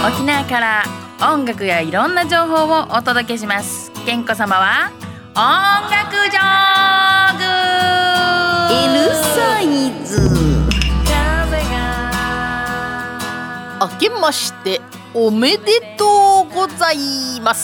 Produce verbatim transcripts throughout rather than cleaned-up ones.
沖縄から音楽やいろんな情報をお届けします。けんこ様は音楽ジョーグ L サイズ。 明けましておめでとうございます。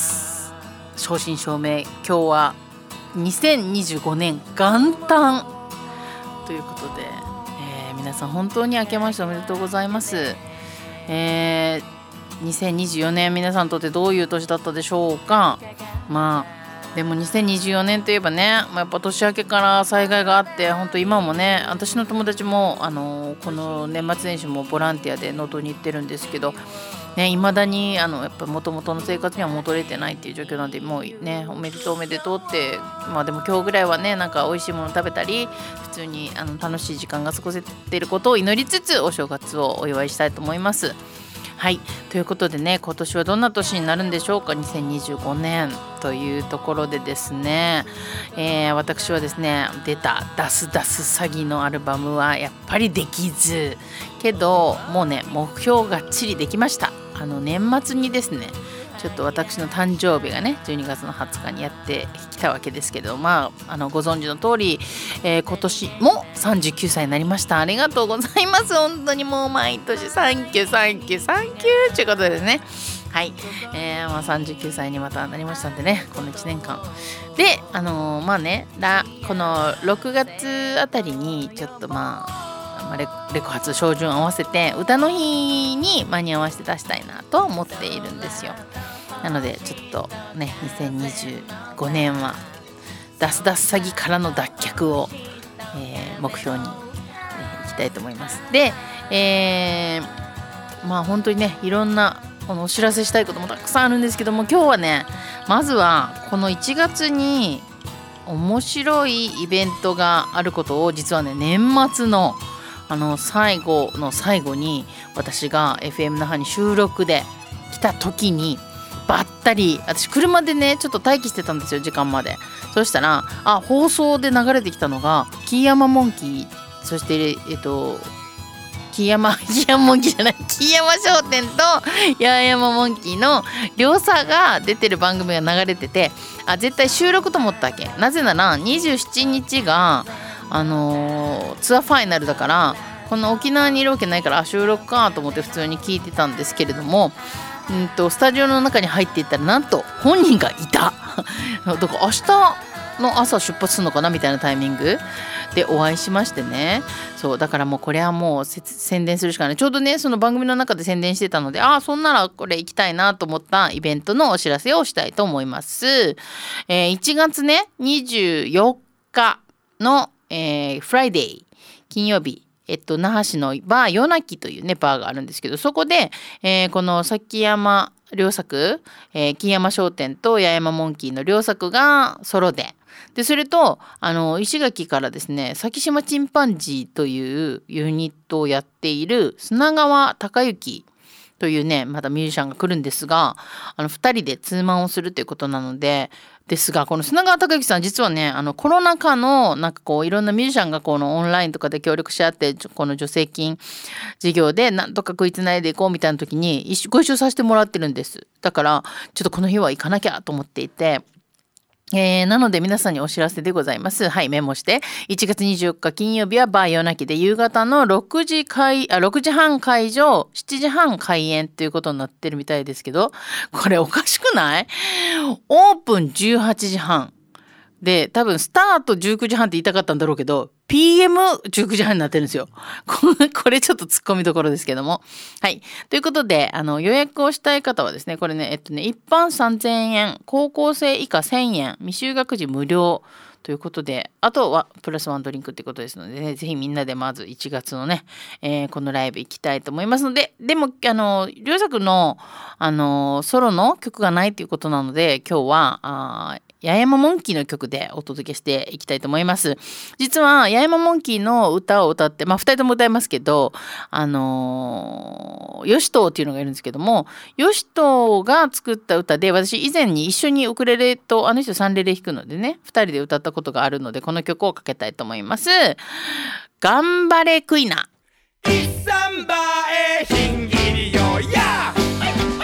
正真正銘今日はにせんにじゅうごねん元旦ということで、えー、皆さん本当に明けましておめでとうございます。えー、にせんにじゅうよねん皆さんにとってどういう年だったでしょうか。まあでもにせんにじゅうよねんといえばね、まあ、やっぱ年明けから災害があって、本当今もね、私の友達もあのこの年末年始もボランティアで能登に行ってるんですけどね、未だにあのやっぱ元々の生活には戻れてないっていう状況なんで、もうねおめでとうおめでとうって、まあでも今日ぐらいはねなんか美味しいもの食べたり普通にあの楽しい時間が過ごせていることを祈りつつお正月をお祝いしたいと思います。はい、ということでね、今年はどんな年になるんでしょうか。にせんにじゅうごねんというところでですね、えー、私はですね出たダスダス詐欺のアルバムはやっぱりできず、けどもうね目標がっちりできました。あの年末にですねちょっと私の誕生日がねじゅうにがつのはつかにやってきたわけですけど、まあ、あのご存知の通り、えー、今年もさんじゅうきゅうさいになりました。ありがとうございます。本当にもう毎年サンキューサンキューサンキューということですね。はい、えーまあ、さんじゅうきゅうさいにまたなりましたんでね、このいちねんかんであのー、まあねらこのろくがつあたりにちょっとまあレ, レコ発照準合わせて歌の日に間に合わせて出したいなと思っているんですよ。なのでちょっとねにせんにじゅうごねんはダスダス詐欺からの脱却を、えー、目標に、えー、いきたいと思います。で、えー、まあ本当にねいろんなこのお知らせしたいこともたくさんあるんですけども、今日はねまずはこのいちがつに面白いイベントがあることを、実はね年末のあの最後の最後に私が エフエム 那覇に収録で来た時にばったり、私車でねちょっと待機してたんですよ時間まで。そしたらあ放送で流れてきたのがキーヤマモンキー、そしてえっとキーヤマキーヤマモンキーじゃないキーヤマ商店とヤーヤマモンキーの両者が出てる番組が流れてて、あ絶対収録と思ったわけ。なぜならにじゅうしちにちがあのー、ツアーファイナルだから、この沖縄にいるわけないからあ収録かと思って普通に聞いてたんですけれども、うんとスタジオの中に入っていったらなんと本人がいただから明日の朝出発するのかなみたいなタイミングでお会いしましてね。そうだからもうこれはもう宣伝するしかない。ちょうどねその番組の中で宣伝してたので、あそんならこれ行きたいなと思ったイベントのお知らせをしたいと思います。えー、いちがつねにじゅうよっかのえー、フライデー金曜日、えっと、那覇市のバー夜泣きというねバーがあるんですけど、そこで、えー、この崎山両作、えー、木山商店と八重山モンキーの両作がソロで、でそれとあの石垣からですね崎島チンパンジーというユニットをやっている砂川隆之というねまたミュージシャンが来るんですが、あのふたりでツーマンをするということなので、ですがこの砂川隆之さん実はねあのコロナ禍のなんかこういろんなミュージシャンがこのオンラインとかで協力し合ってこの助成金事業でなんとか食いつないでいこうみたいな時にご一緒させてもらってるんです。だからちょっとこの日は行かなきゃと思っていて、えー、なので皆さんにお知らせでございます。はい、メモして。いちがつにじゅうよっか金曜日はバー夜泣きで夕方のろくじ開あろくじはん開場しちじはん開演ということになってるみたいですけど、これおかしくない？オープンじゅうはちじはんで多分スタートじゅうくじはんって言いたかったんだろうけど ピーエムじゅうくじはんになってるんですよ。これちょっと突っ込みどころですけども、はいということであの予約をしたい方はですねこれねえっとね一般さんぜんえん、高校生以下せんえん、未就学児無料ということで、あとはプラスワンドリンクってことですので、ね、ぜひみんなでまずいちがつのね、えー、このライブ行きたいと思いますので、でもあの両作のあのソロの曲がないということなので今日はあ八重山モンキーの曲でお届けしていきたいと思います。実は八重山モンキーの歌を歌ってまあふたりとも歌いますけど、あのー、よしとうっていうのがいるんですけども、よしとうが作った歌で、私以前に一緒にウクレレとあの人サンレレ弾くのでねふたりで歌ったことがあるので、この曲をかけたいと思います。頑張れクイナ。 イッサンバーへひんぎりよや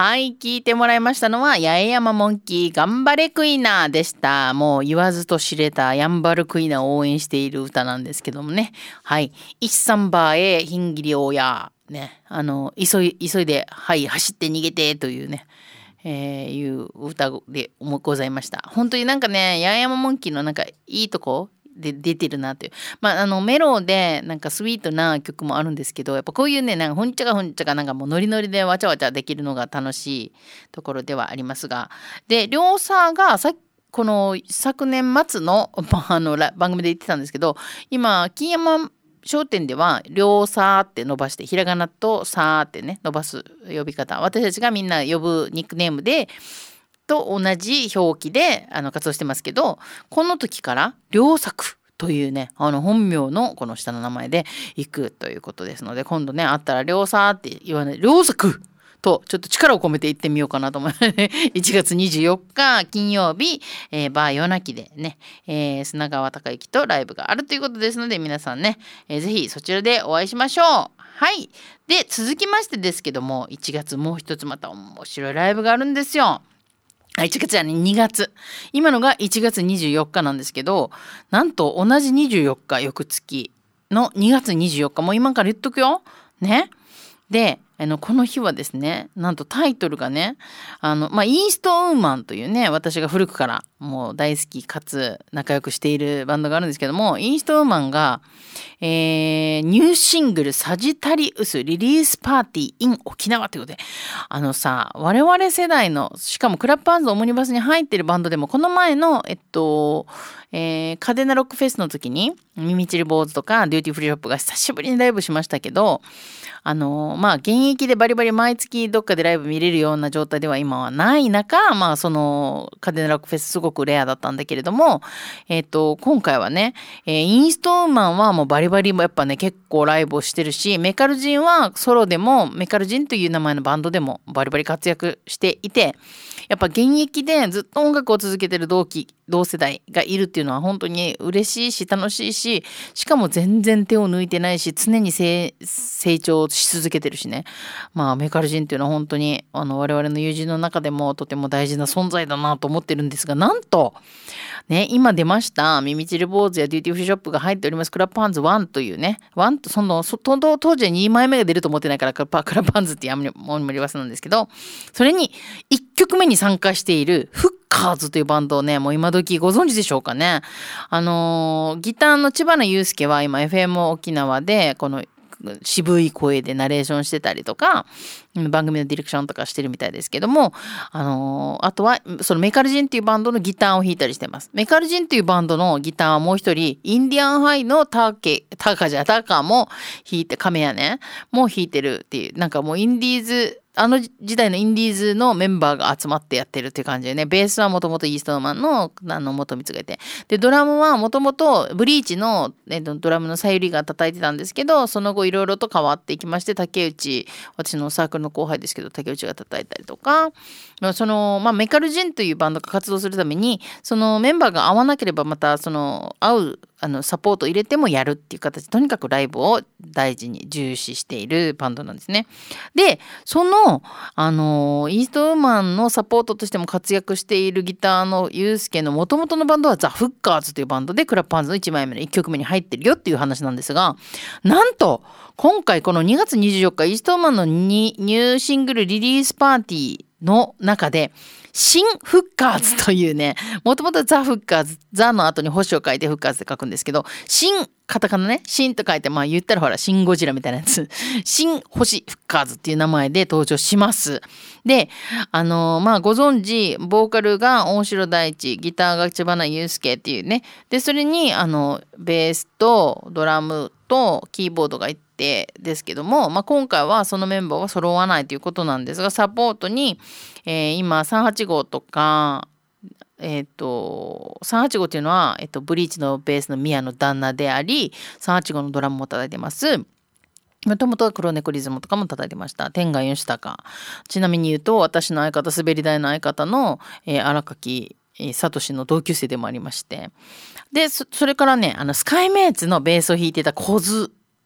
はい、聞いてもらいましたのは八重山モンキー頑張れクイナーでした。もう言わずと知れたやんばるクイナーを応援している歌なんですけどもね。はい、一三バーへひんぎりおやね、あの急い急いではい走って逃げてというね。えー、いう歌でございました。本当になんかね、八重山モンキーのなんかいいとこで出てるなという、まあ、あのメロでなんかスイートな曲もあるんですけど、やっぱこういうね、なんかほんちゃかほんちゃかなんかもうノリノリでわちゃわちゃできるのが楽しいところではありますが、で両サがさこの昨年末の、まあ、あの番組で言ってたんですけど、今金山商店では両サって伸ばして、ひらがなとサってね伸ばす呼び方、私たちがみんな呼ぶニックネームでと同じ表記であの活動してますけど、この時から両作というね、あの本名のこの下の名前で行くということですので、今度ねあったら両サって言わない両作とちょっと力を込めて言ってみようかなと思いますいちがつにじゅうよっか金曜日、えー、バー夜泣きでね、えー、砂川隆之とライブがあるということですので、皆さんね、えー、ぜひそちらでお会いしましょう。はい。で続きましてですけども、いちがつもう一つまた面白いライブがあるんですよ。いちがつじゃねにがつ、今のがいちがつにじゅうよっかなんですけど、なんと同じにじゅうよっか翌月のにがつにじゅうよっか、もう今から言っとくよね。であのこの日はですね、なんとタイトルがね、あの、まあ、イーストウーマンというね、私が古くからもう大好きかつ仲良くしているバンドがあるんですけども、イーストウーマンが、えー、ニューシングルサジタリウスリリースパーティー in 沖縄ということで、あのさ、我々世代の、しかもクラップハンズオムニバスに入っているバンドでも、この前のえっと、えー、カデナロックフェスの時にミミチル坊主とかデューティーフリーショップが久しぶりにライブしましたけど、あのまあ現役でバリバリ毎月どっかでライブ見れるような状態では今はない中、まあそのカデナロックフェスすごくレアだったんだけれども、えっと今回はね、えー、インストウーマンはもうバリバリもやっぱね結構ライブをしてるし、メカルジンはソロでもメカルジンという名前のバンドでもバリバリ活躍していて、やっぱ現役でずっと音楽を続けてる同期同世代がいるっていうのは本当に嬉しいし楽しいし、しかも全然手を抜いてないし、常に成長し続けてるしね。まあメカルジンっていうのは本当にあの我々の友人の中でもとても大事な存在だなと思ってるんですが、なんとね、今出ましたミミチル坊主やデューティーフリーショップが入っておりますクラップハンズワンというね、ワンとそのそ当時はにまいめが出ると思ってないからクラップハンズってやめもりますなんですけど、それにいっきょくめに参加しているフッカーズというバンドをね、もう今時ご存知でしょうかね。あのー、ギターの知花祐介は今 エフエム 沖縄でこの渋い声でナレーションしてたりとか番組のディレクションとかしてるみたいですけども、あのー、あとはそのメカルジンっていうバンドのギターを弾いたりしてます。メカルジンっていうバンドのギターはもう一人インディアンハイのターケターカじゃターカーも弾いて、カメやねも弾いてるっていう、なんかもうインディーズあの時代のインディーズのメンバーが集まってやってるっていう感じでね、ベースはもともとイーストウーマンのあの元光がいて、でドラムはもともとブリーチの、えっと、ドラムのさゆりが叩いてたんですけど、その後いろいろと変わっていきまして、竹内、私のサークルの後輩ですけど竹内が叩いたりとか、その、まあ、メカルジンというバンドが活動するためにそのメンバーが合わなければまたその合うあのサポートを入れてもやるっていう形、とにかくライブを大事に重視しているバンドなんですね。でそのあのイーストウーマンのサポートとしても活躍しているギターのユースケの元々のバンドはザ・フッカーズというバンドでクラップハンズのいちまいめのいっきょくめに入ってるよっていう話なんですが、なんと今回このにがつにじゅうよっかイーストウーマンのニューシングルリリースパーティーの中で新フッカーズというね、もともとザ・フッカーズ、ザの後に星を書いてフッカーズって書くんですけど、新カタカナね、新と書いて、まあ言ったらほらシンゴジラみたいなやつ、新星フッカーズっていう名前で登場します。であのー、まあご存知ボーカルが大城大地、ギターが知花祐介っていうね、でそれにあのベースとドラムとキーボードがいてですけども、まあ、今回はそのメンバーは揃わないということなんですが、サポートに、えー、今さんはちごとかえっ、ー、とさんはちごっていうのは、えー、とブリーチのベースの宮の旦那であり、さんはちごのドラムも叩いてます。もともとは黒猫リズムとかも叩いてました。天外義高、ちなみに言うと私の相方、滑り台の相方の、えー、荒垣聡の同級生でもありまして、で そ, それからね、あのスカイメイツのベースを弾いてた小津え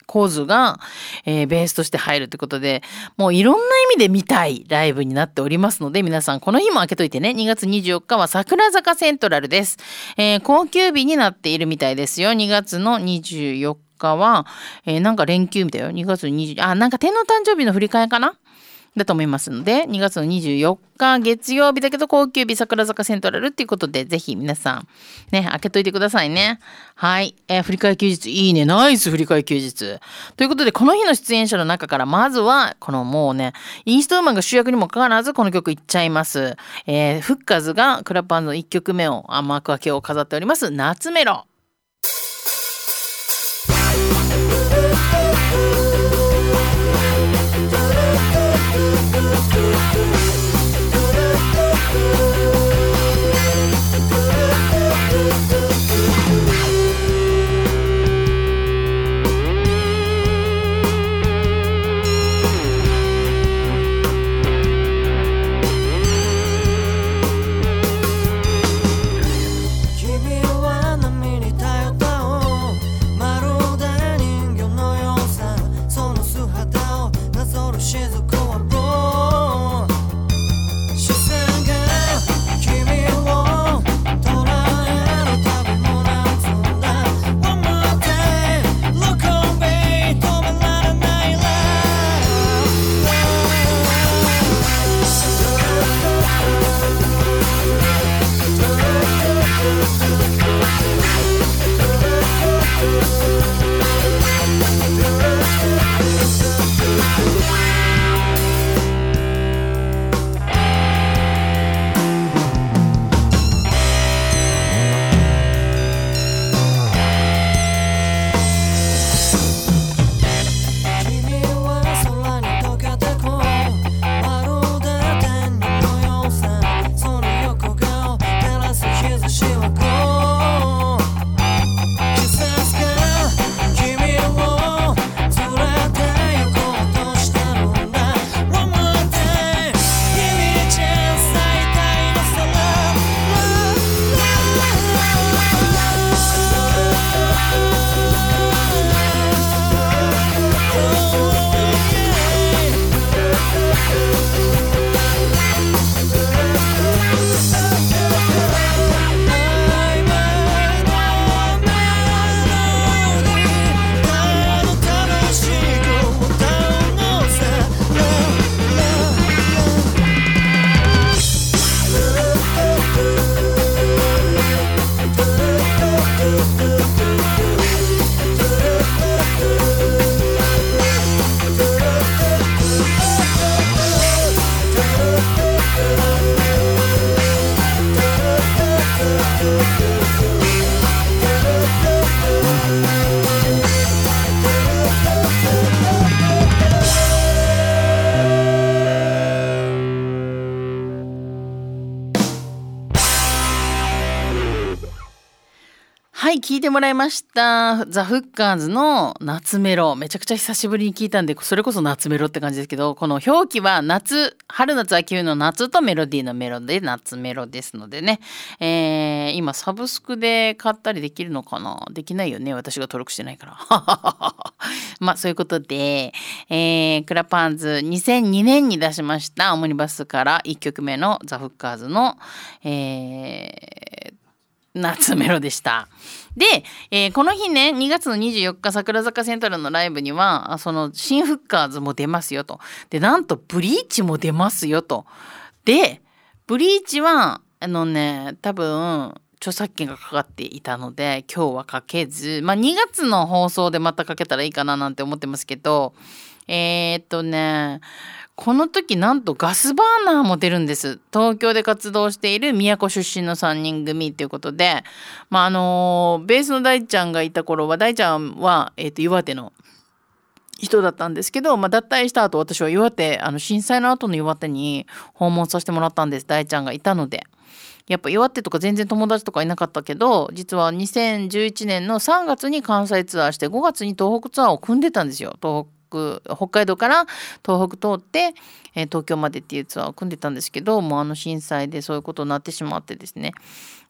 構図が、えー、ベースとして入るってことで、もういろんな意味で見たいライブになっておりますので、皆さんこの日も開けといてね。にがつにじゅうよっかは桜坂セントラルです。えー、高級日になっているみたいですよ。にがつのにじゅうよっかは、えー、なんか連休みたいよ。にがつにじゅう、あ、なんか天皇誕生日の振り替えかなだと思いますので、にがつのにじゅうよっか月曜日だけど高級日桜坂セントラルっていうことで、ぜひ皆さんね開けといてくださいね。はい、えー、振り替え休日いいね、ナイス振り替え休日ということで、この日の出演者の中からまずはこのもうねインストウーマンが主役にもかかわらずこの曲いっちゃいます。えー、フッカーズがクラパンのいっきょくめを幕開けを飾っております夏メロ。はい、聞いてもらいました。ザ・フッカーズの夏メロ。めちゃくちゃ久しぶりに聞いたんで、それこそ夏メロって感じですけど、この表記は夏、春夏秋冬の夏とメロディーのメロで夏メロですのでね、えー、今サブスクで買ったりできるのかな？できないよね。私が登録してないから。まあそういうことで、えー、クラパンズにせんにねんに出しましたオムニバスからいっきょくめのザ・フッカーズの、えー夏メロでした。で、えー、この日ねにがつのにじゅうよっか桜坂セントラルのライブにはその新フッカーズも出ますよと。でなんとブリーチも出ますよと。でブリーチはあのね多分著作権がかかっていたので今日はかけず、まあにがつの放送でまたかけたらいいかななんて思ってますけど、えー、っとねこの時なんとガスバーナーも出るんです。東京で活動している宮古出身のさんにん組ということで、まああのベースの大ちゃんがいた頃は大ちゃんは、えー、と岩手の人だったんですけど、まあ、脱退した後私は岩手あの震災の後の岩手に訪問させてもらったんです。大ちゃんがいたので。やっぱ岩手とか全然友達とかいなかったけど、実はにせんじゅういちねんのさんがつに関西ツアーしてごがつに東北ツアーを組んでたんですよ。東北北海道から東北通って、えー、東京までっていうツアーを組んでたんですけど、もうあの震災でそういうことになってしまってですね、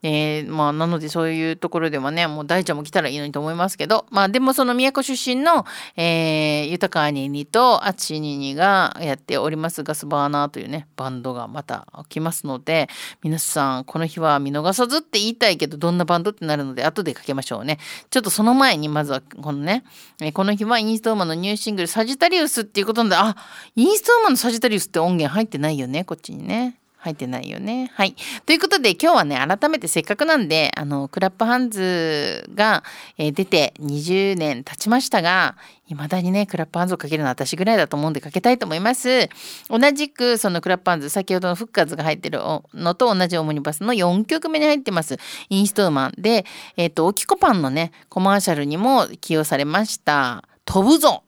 えー、まあなのでそういうところではねもう大ちゃんも来たらいいのにと思いますけど、まあでもその宮古出身の、えー、豊かににとあちににがやっておりますガスバーナーというねバンドがまた来ますので、皆さんこの日は見逃さずって言いたいけどどんなバンドってなるので後でかけましょうね。ちょっとその前にまずはこのね、えー、この日はインストーマンのニューシングルサジタリウスっていうことなんで、あ、インストーマンのサジタリウスって音源入ってないよね、こっちにね。入ってないよね。はい。ということで今日はね改めてせっかくなんであのクラップハンズが、えー、出てにじゅうねん経ちましたが、未だにねクラップハンズをかけるのは私ぐらいだと思うんでかけたいと思います。同じくそのクラップハンズ先ほどのフッカーズが入ってるのと同じオムニバスのよんきょくめに入ってますインストーマンで、えっとオキコパンのねコマーシャルにも起用されました飛ぶぞ。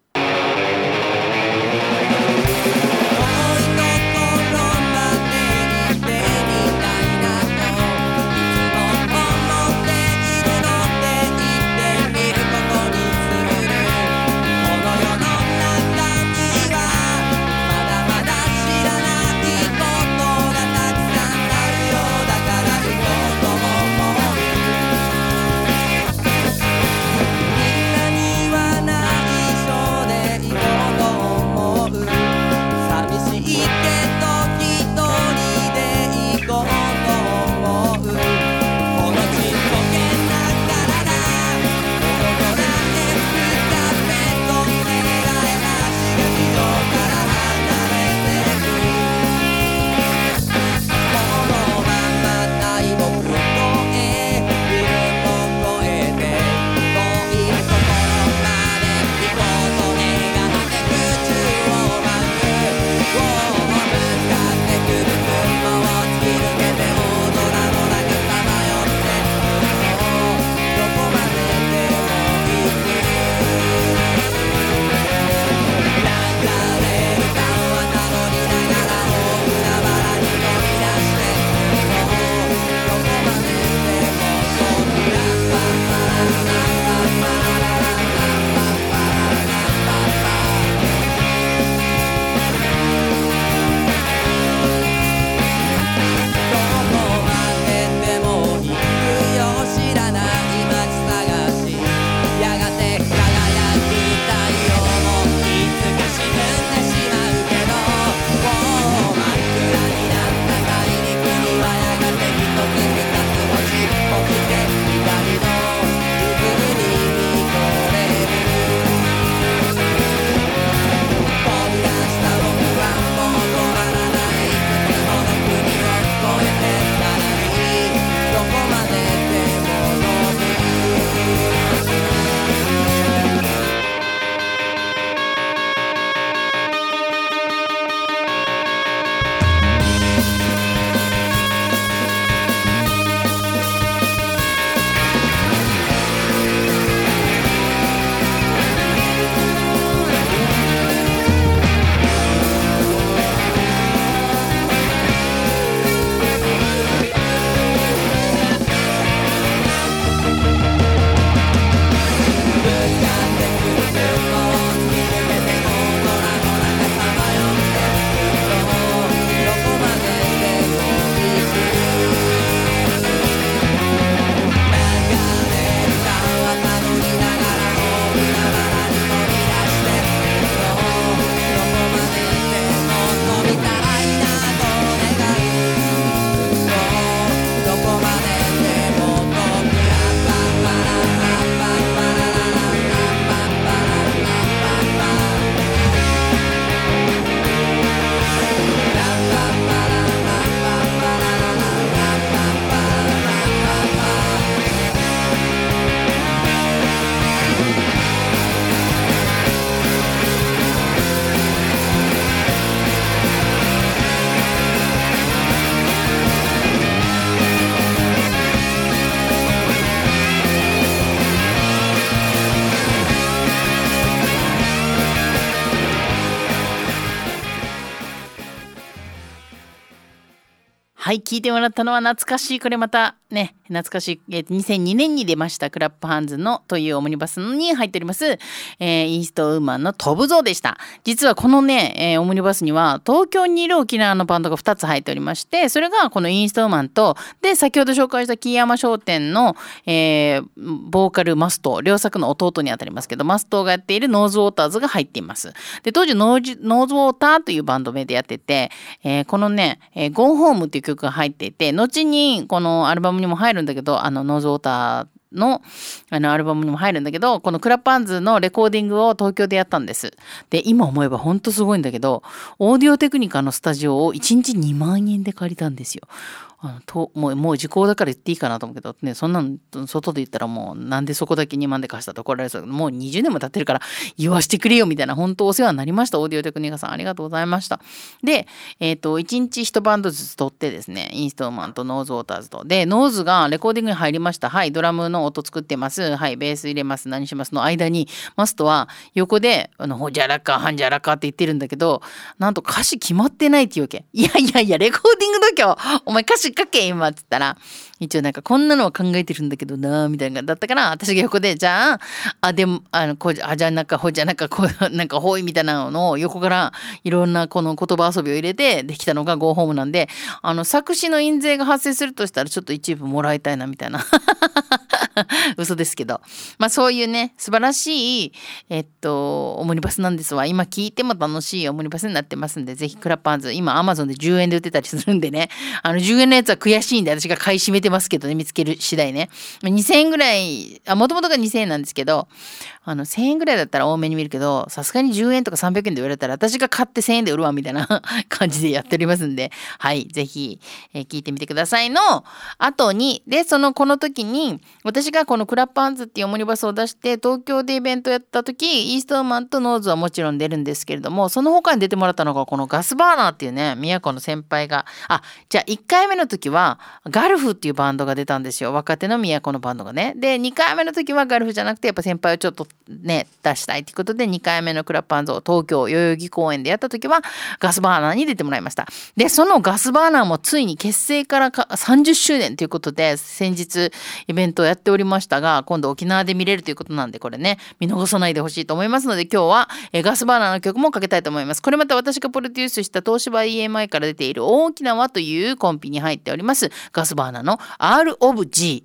はい、聞いてもらったのは懐かしい、これまたね懐かしい、えー、にせんにねんに出ましたクラップハンズのというオムニバスに入っております、えー、イーストウーマンの飛ぶぞでした。実はこのね、えー、オムニバスには東京にいる沖縄のバンドがふたつ入っておりまして、それがこのイーストウーマンとで先ほど紹介した木山商店の、えー、ボーカルマスト、両作の弟にあたりますけどマストがやっているノーズウォーターズが入っています。で当時ノーズ、ノーズウォーターというバンド名でやってて、えー、このね、えー、ゴーホームっていう曲が入っていて、後にこのアルバムにも入るんだけど、あのノーズウォーターの, あのアルバムにも入るんだけど、このクラップハンズのレコーディングを東京でやったんです。で今思えばほんとすごいんだけど、オーディオテクニカのスタジオをいちにちにまんえんで借りたんですよ。あのともう、もう時効だから言っていいかなと思うけどね、そんなの外で言ったらもうなんでそこだけにまんで貸したと怒られそう。もうにじゅうねんも経ってるから言わしてくれよみたいな、本当お世話になりました。オーディオテクニカさんありがとうございました。で、えっといちにちいちバンドずつ撮ってですね、インストーマンとノーズウォーターズとで、ノーズがレコーディングに入りました。はい、ドラムの音作ってます。はい、ベース入れます。何しますの間にマストは横であのほじゃらかはんじゃらかって言ってるんだけど、なんと歌詞決まってないっていうわけ。いやいやいやレコーディング度胸お前歌詞書け今って言ったら、一応なんかこんなのは考えてるんだけどなみたいなだったから、私が横でじゃああでもあのこうあじゃなかほじゃなかこうなんかほいみたいなのを横からいろんなこの言葉遊びを入れてできたのがゴーホームなんで、あの作詞の印税が発生するとしたらちょっと一部もらいたいなみたいな嘘ですけど、まあそういうね素晴らしいえっとオムニバスなんですわ。今聞いても楽しいオムニバスになってますんで、ぜひクラップハンズ今アマゾンでじゅうえんで売ってたりするんでね、あのじゅうえんのやつは悔しいんで私が買い占めてますけどね、見つける次第ねにせんえんぐらい、あもともとがにせんえんなんですけど、あのせんえんぐらいだったら多めに見るけど、さすがにじゅうえんとかさんびゃくえんで売られたら私が買ってせんえんで売るわみたいな感じでやっておりますんで、はいぜひ、えー、聞いてみてくださいの後に、でそのこの時に私がこのクラップハンズっていうオムニバスを出して東京でイベントやった時、イーストウーマンとノーズはもちろん出るんですけれども、その他に出てもらったのがこのガスバーナーっていうね宮古の先輩が、あじゃあいっかいめの時はガルフっていうバンドが出たんですよ、若手の宮古のバンドがね。でにかいめの時はガルフじゃなくてやっぱ先輩をちょっとね出したいっていうことでにかいめのクラップハンズを東京代々木公園でやった時はガスバーナーに出てもらいました。でそのガスバーナーもついに結成からかさんじゅっしゅうねんということで先日イベントをやっておりましたが、今度沖縄で見れるということなんでこれね見逃さないでほしいと思いますので、今日はえガスバーナーの曲もかけたいと思います。これまた私がプロデュースした東芝 イーエムアイ から出ている大きな輪というコンビに入っておりますガスバーナーの R of G。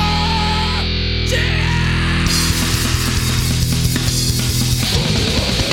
Oh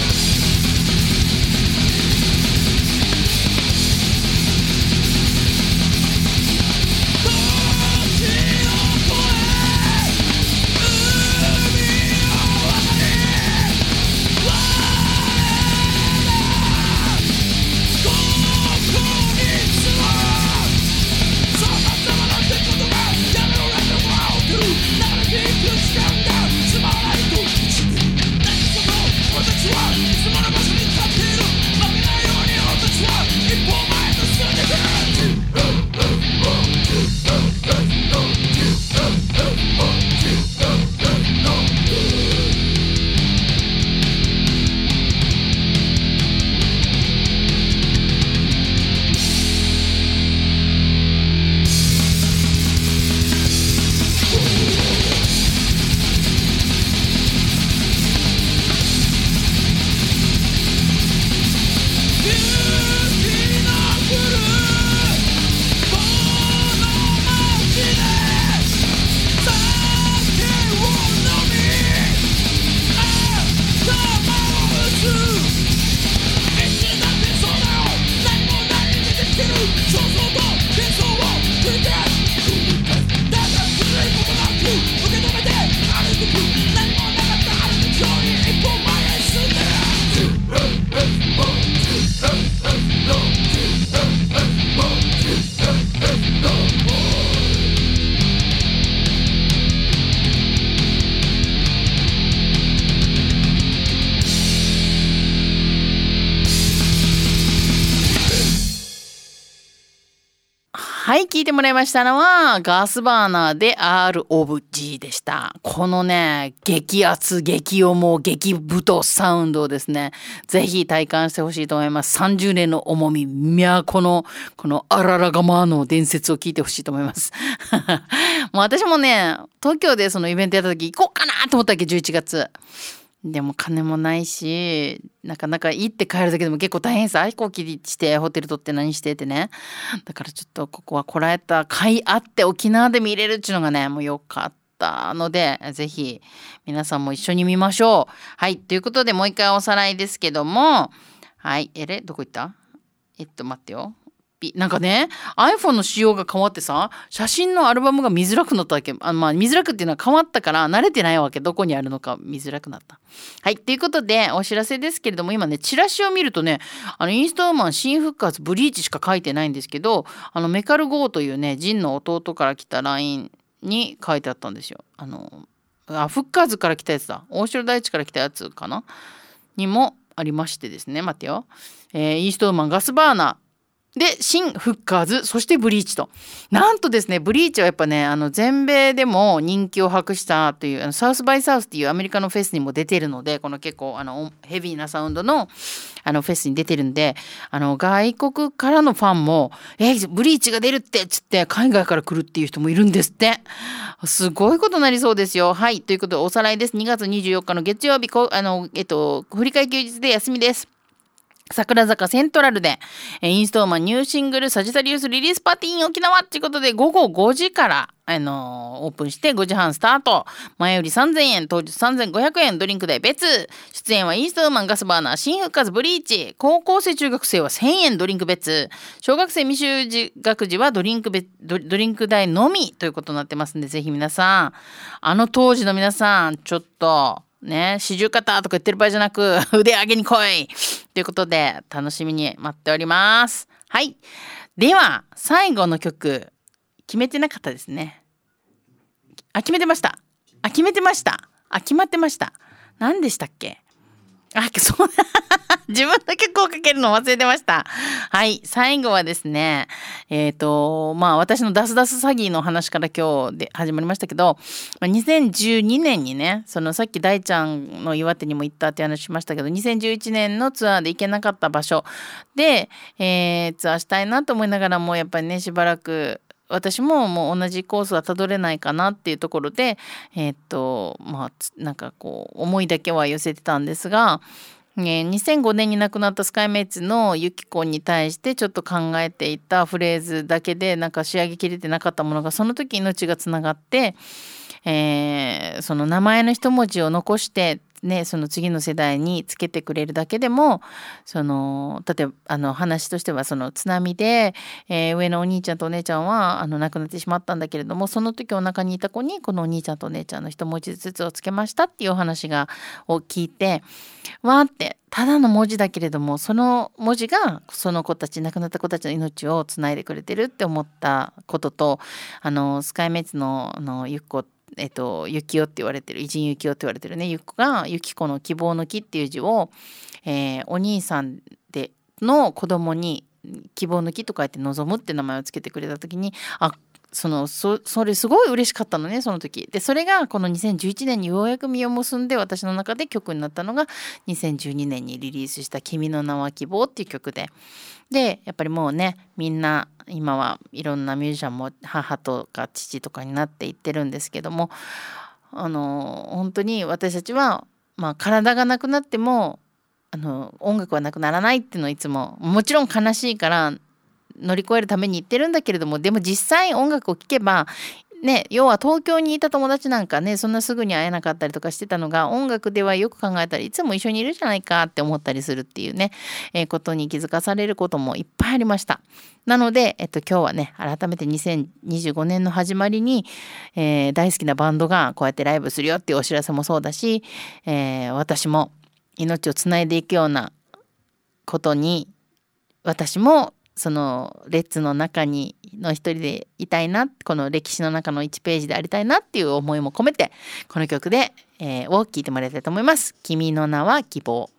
はい、聞いてもらいましたのはガスバーナーで R of G でした。このね、激圧激重激太サウンドをですね、ぜひ体感してほしいと思います。さんじゅうねんの重み、都のこのアララガマーの伝説を聞いてほしいと思いますもう私もね、東京でそのイベントやった時行こうかなと思ったっけ、じゅういちがつでも金もないし、なかなか行って帰るだけでも結構大変さ、飛行機してホテル取って何してってね。だからちょっとここはこらえた甲斐あって沖縄で見れるっていうのがね、もう良かったので、ぜひ皆さんも一緒に見ましょう。はい、ということでもう一回おさらいですけども、はい、えれどこ行った？えっと待ってよ。なんかね iPhone の仕様が変わってさ、写真のアルバムが見づらくなったわけ。あまあ見づらくっていうのは変わったから慣れてないわけ。どこにあるのか見づらくなった。はい、ということでお知らせですけれども、今ねチラシを見るとね、あのインストーマン新復活ブリーチしか書いてないんですけど、あのメカルゴーというねジンの弟から来た ライン に書いてあったんですよ。あのあ復活から来たやつだ、大城大地から来たやつかなにもありましてですね、待ってよ、えー、インストーマンガスバーナーで新フッカーズ、そしてブリーチと、なんとですねブリーチはやっぱね、あの全米でも人気を博したという、あのサウスバイサウスっていうアメリカのフェスにも出てるので、この結構あのヘビーなサウンドのあのフェスに出てるんで、あの外国からのファンもえブリーチが出るってっつって海外から来るっていう人もいるんですって。すごいことになりそうですよ。はい、ということでおさらいです。にがつにじゅうよっかの月曜日、こあのえっと振り替え休日で休みです。桜坂セントラルでインストーマンニューシングルサジタリウスリリースパーティーイン沖縄っていうことで、午後ごじから、あのー、オープンしてごじはんスタート。前よりさんぜんえん、当日さんぜんごひゃくえん、ドリンク代別。出演はインストーマンガスバーナー新復活ブリーチ。高校生中学生はせんえん、ドリンク別。小学生未就学児はドリンク別ドドリンク代のみということになってますんで、ぜひ皆さん、あの当時の皆さんちょっとね、四十肩とか言ってる場合じゃなく腕上げに来いということで楽しみに待っております。はい、では最後の曲決めてなかったですね。あ、決めてました。あ、決めてました。あ、決まってました。何でしたっけ？あ、そう自分の曲をかけるの忘れてました。はい、最後はですね、えっとまあ私のダスダス詐欺の話から今日で始まりましたけど、にせんじゅうにねんにね、そのさっき大ちゃんの岩手にも行ったって話しましたけど、にせんじゅういちねんのツアーで行けなかった場所で、えー、ツアーしたいなと思いながらも、やっぱりねしばらく私ももう同じコースはたどれないかなっていうところで、えー、っとまあなんかこう思いだけは寄せてたんですが、えー、にせんごねんに亡くなったスカイメイツのユキコに対してちょっと考えていたフレーズだけでなんか仕上げきれてなかったものが、その時命がつながって、えー、その名前の一文字を残してね、その次の世代につけてくれるだけでも、その例えばあの話としては、その津波で、えー、上のお兄ちゃんとお姉ちゃんはあの亡くなってしまったんだけれども、その時お腹にいた子にこのお兄ちゃんとお姉ちゃんの一文字ずつをつけましたっていうお話がを聞いて、わーってただの文字だけれども、その文字がその子たち、亡くなった子たちの命をつないでくれてるって思ったことと、あのスカイメイツのあのゆっこえっと、ゆきおって言われてる、偉人ゆきおって言われてるね、ゆっこがゆきこの希望の木っていう字を、えー、お兄さんでの子供に希望の木と書いて望むって名前をつけてくれた時に、あその そ, それすごい嬉しかったのね、その時で。それがこのにせんじゅういちねんにようやく実を結んで、私の中で曲になったのがにせんじゅうにねんにリリースした君の名は希望っていう曲で、でやっぱりもうね、みんな今はいろんなミュージシャンも母とか父とかになっていってるんですけども、あの本当に私たちは、まあ、体がなくなってもあの音楽はなくならないっていうのをいつも、もちろん悲しいから乗り越えるために言ってるんだけれども、でも実際音楽を聴けばね、要は東京にいた友達なんかね、そんなすぐに会えなかったりとかしてたのが、音楽ではよく考えたらいつも一緒にいるじゃないかって思ったりするっていうね、えー、ことに気づかされることもいっぱいありました。なので、えっと、今日はね改めてにせんにじゅうごねんの始まりに、えー、大好きなバンドがこうやってライブするよっていうお知らせもそうだし、えー、私も命をつないでいくようなことに、私もそのレッツの中にの一人でいたいな、この歴史の中のいちページでありたいなっていう思いも込めて、この曲で、えー、を聴いてもらいたいと思います。君の名は希望。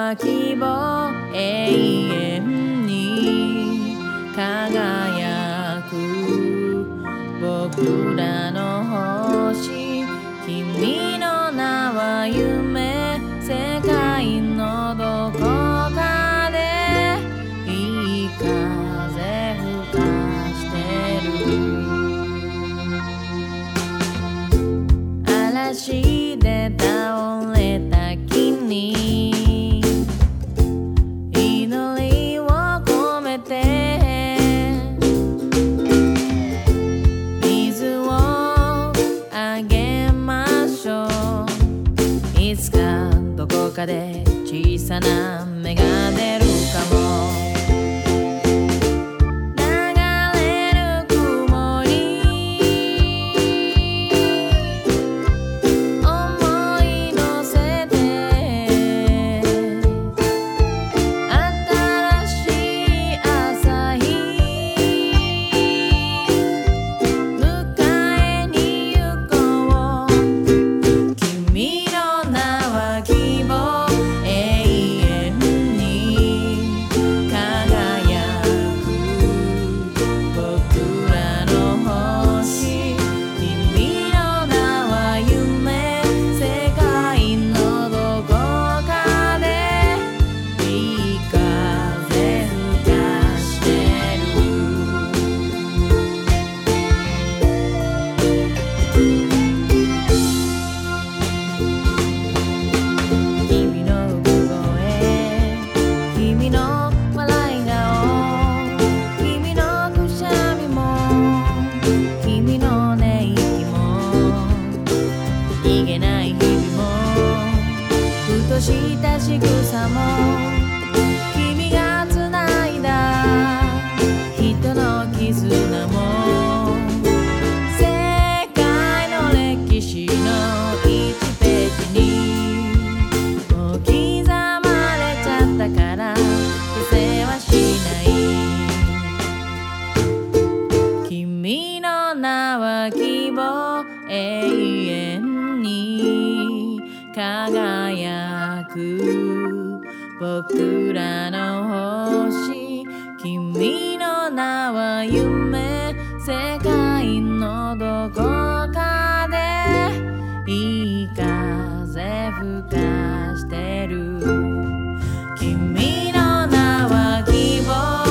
は希望永遠に輝く僕らの星君の名は夢世界のどこかでいい風吹かしてる嵐で倒れた木に祈りを込めて水をあげましょういつかどこかで小さな芽が出るかも輝く僕らの星君の名は夢世界のどこかでいい風吹かしてる君の名は希望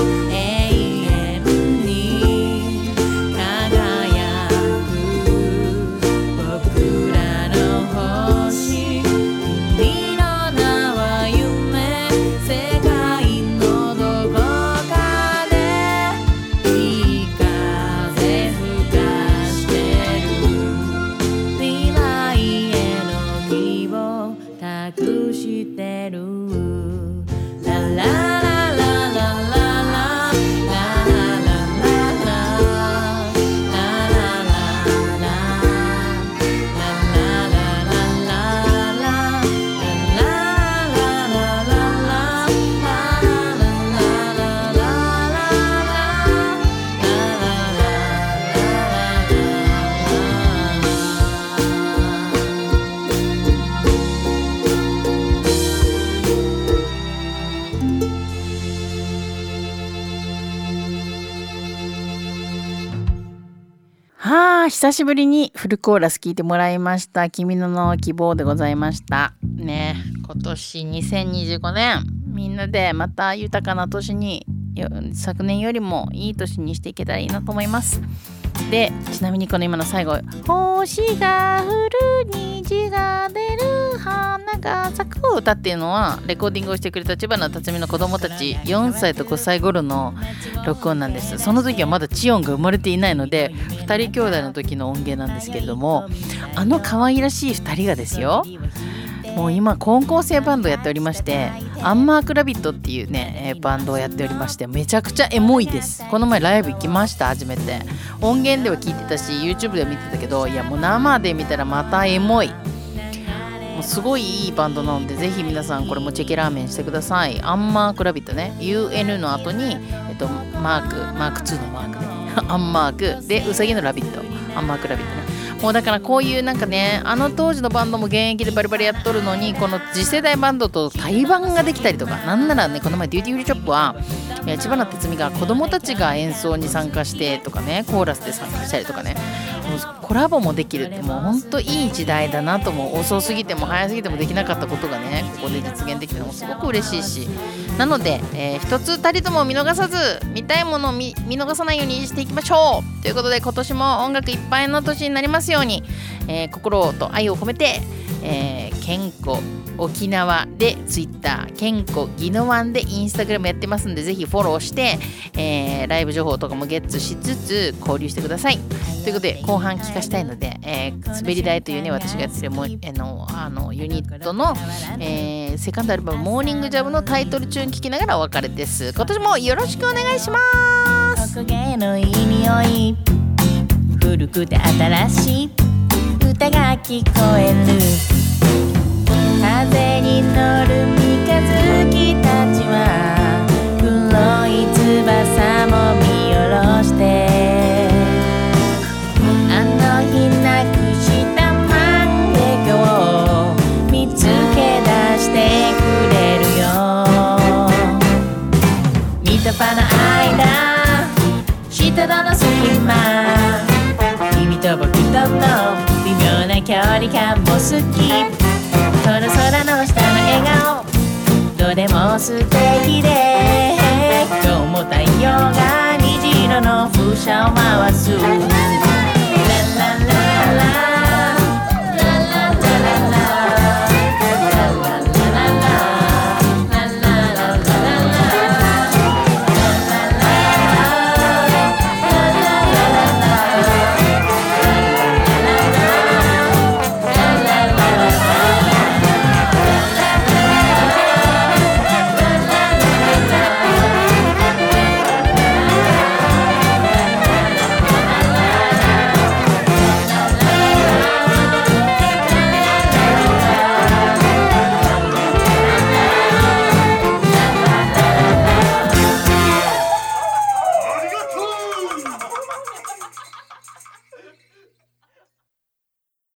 久しぶりにフルコーラス聞いてもらいました。君の名は希望でございましたね。今年にせんにじゅうごねんみんなでまた豊かな年に昨年よりもいい年にしていけたらいいなと思います。でちなみにこの今の最後星が降る虹が出る花が咲くを歌っていうのはレコーディングをしてくれた千葉の辰巳の子供たちよんさいとごさい頃の録音なんです。その時はまだチヨンが生まれていないのでふたり兄弟の時の音源なんですけれども、あの可愛らしいふたりがですよ、もう今高校生バンドやっておりまして、アンマークラビットっていうねバンドをやっておりまして、めちゃくちゃエモいです。この前ライブ行きました。初めて音源では聞いてたし YouTube では見てたけど、いやもう生で見たらまたエモい、もうすごいいいバンドなのでぜひ皆さんこれもチェケラーメンしてください。アンマークラビットね、 ユーエヌ の後に、えっと、マークマークツーのマークねアンマークでウサギのラビット、アンマークラビットね。 もうだからこういうなんかね、あの当時のバンドも現役でバリバリやっとるのに、この次世代バンドと対バンができたりとか、なんならね、この前デューティーフリーショップは千葉な辰巳が子供たちが演奏に参加してとかね、コーラスで参加したりとかね、コラボもできるって、もうほんといい時代だなと思う。遅すぎても早すぎてもできなかったことがね、ここで実現できたのもすごく嬉しいし、なので、えー、一つたりとも見逃さず、見たいものを 見, 見逃さないようにしていきましょうということで、今年も音楽いっぱいの年になりますように、えー、心と愛を込めて、えー、健康沖縄でツイッター、健康宜野湾でインスタグラムやってますんで、ぜひフォローして、えー、ライブ情報とかもゲッツしつつ交流してくださいということで、後半聞かしたいので、えー、滑り台というね、私がやってるも、えー、のあのユニットの、えー、セカンドアルバムモーニングジャムのタイトルチューン聞きながらお別れです。今年もよろしくお願いします。 木毛のいい匂い、古くて新しい歌が聞こえる、風に乗る三日月たちは黒い翼も見下ろして、あの日なくした万華鏡を見つけ出してくれるよ。三束の間、下との隙間、君と僕との微妙な距離感も好き、この空の下の笑顔、どれも素敵で、今日も太陽が虹色の風車を回す。